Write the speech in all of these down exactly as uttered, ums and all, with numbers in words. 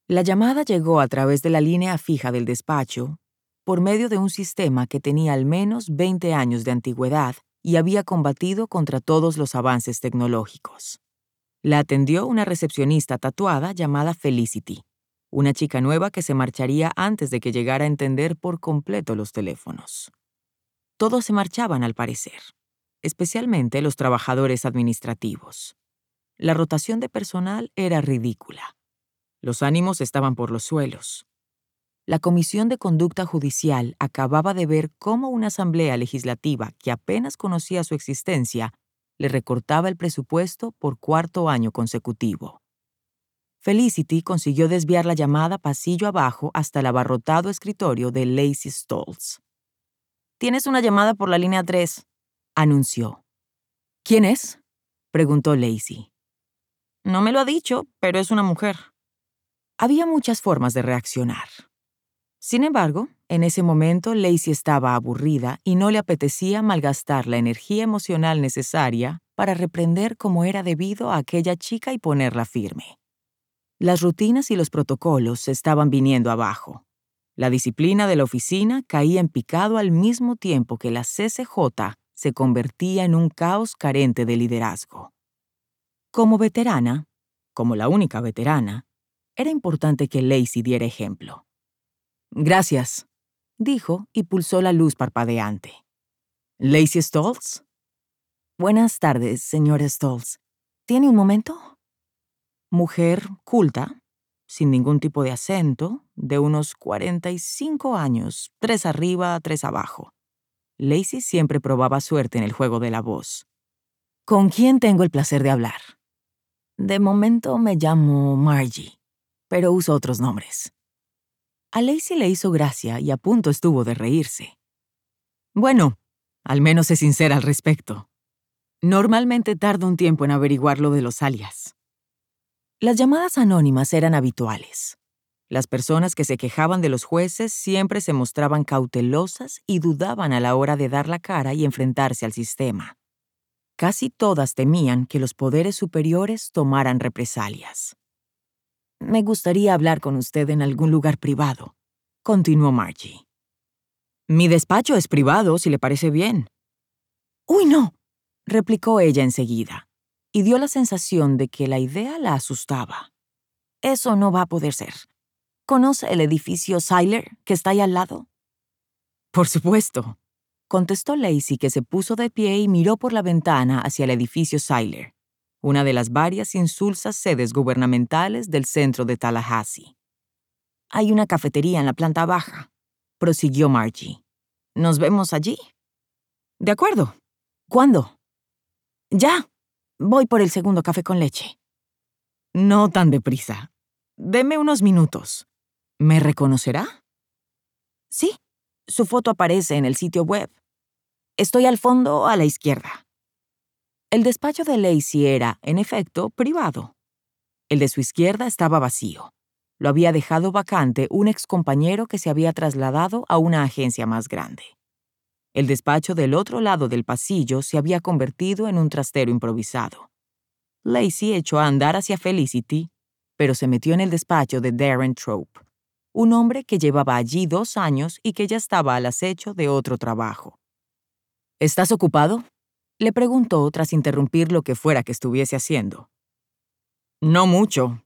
La llamada llegó a través de la línea fija del despacho por medio de un sistema que tenía al menos veinte años de antigüedad y había combatido contra todos los avances tecnológicos. La atendió una recepcionista tatuada llamada Felicity, una chica nueva que se marcharía antes de que llegara a entender por completo los teléfonos. Todos se marchaban al parecer, especialmente los trabajadores administrativos. La rotación de personal era ridícula. Los ánimos estaban por los suelos. La Comisión de Conducta Judicial acababa de ver cómo una asamblea legislativa que apenas conocía su existencia le recortaba el presupuesto por cuarto año consecutivo. Felicity consiguió desviar la llamada pasillo abajo hasta el abarrotado escritorio de Lacey Stoltz. «Tienes una llamada por la línea tres», anunció. «¿Quién es?», preguntó Lacey. «No me lo ha dicho, pero es una mujer». Había muchas formas de reaccionar. Sin embargo, en ese momento Lacey estaba aburrida y no le apetecía malgastar la energía emocional necesaria para reprender como era debido a aquella chica y ponerla firme. Las rutinas y los protocolos se estaban viniendo abajo. La disciplina de la oficina caía en picado al mismo tiempo que la C C J se convertía en un caos carente de liderazgo. Como veterana, como la única veterana, era importante que Lacey diera ejemplo. «Gracias», dijo y pulsó la luz parpadeante. «¿Lacey Stoltz?» «Buenas tardes, señor Stoltz. ¿Tiene un momento?» Mujer culta, sin ningún tipo de acento, de unos cuarenta y cinco años, tres arriba, tres abajo. Lacey siempre probaba suerte en el juego de la voz. «¿Con quién tengo el placer de hablar?» «De momento me llamo Margie, pero uso otros nombres». A Lacey le hizo gracia y a punto estuvo de reírse. «Bueno, al menos es sincera al respecto. Normalmente tarda un tiempo en averiguar lo de los alias». Las llamadas anónimas eran habituales. Las personas que se quejaban de los jueces siempre se mostraban cautelosas y dudaban a la hora de dar la cara y enfrentarse al sistema. Casi todas temían que los poderes superiores tomaran represalias. «Me gustaría hablar con usted en algún lugar privado», continuó Margie. «Mi despacho es privado, si le parece bien». «¡Uy, no!», replicó ella enseguida, y dio la sensación de que la idea la asustaba. «Eso no va a poder ser. ¿Conoce el edificio Seiler que está ahí al lado?» «Por supuesto», contestó Lacey, que se puso de pie y miró por la ventana hacia el edificio Seiler, una de las varias insulsas sedes gubernamentales del centro de Tallahassee. «Hay una cafetería en la planta baja», prosiguió Margie. «¿Nos vemos allí?» «De acuerdo. ¿Cuándo?» «Ya. Voy por el segundo café con leche». «No tan deprisa. Deme unos minutos. ¿Me reconocerá?» «Sí. Su foto aparece en el sitio web. Estoy al fondo a la izquierda». El despacho de Lacey era, en efecto, privado. El de su izquierda estaba vacío. Lo había dejado vacante un excompañero que se había trasladado a una agencia más grande. El despacho del otro lado del pasillo se había convertido en un trastero improvisado. Lacey echó a andar hacia Felicity, pero se metió en el despacho de Darren Trope, un hombre que llevaba allí dos años y que ya estaba al acecho de otro trabajo. «¿Estás ocupado?», le preguntó tras interrumpir lo que fuera que estuviese haciendo. «No mucho».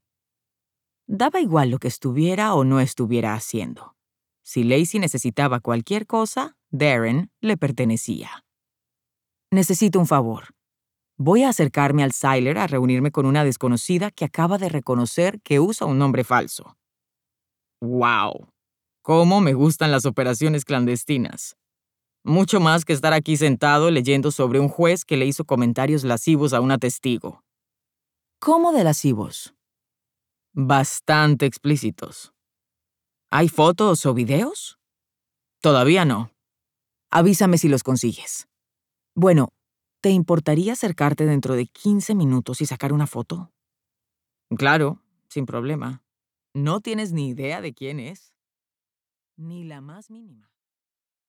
Daba igual lo que estuviera o no estuviera haciendo. Si Lacey necesitaba cualquier cosa, Darren le pertenecía. «Necesito un favor. Voy a acercarme al Seiler a reunirme con una desconocida que acaba de reconocer que usa un nombre falso». «¡Wow! ¿Cómo me gustan las operaciones clandestinas? Mucho más que estar aquí sentado leyendo sobre un juez que le hizo comentarios lascivos a una testigo». «¿Cómo de lascivos?» «Bastante explícitos». «¿Hay fotos o videos?» «Todavía no». «Avísame si los consigues». «Bueno, ¿te importaría acercarte dentro de quince minutos y sacar una foto?» «Claro, sin problema. ¿No tienes ni idea de quién es?» «Ni la más mínima».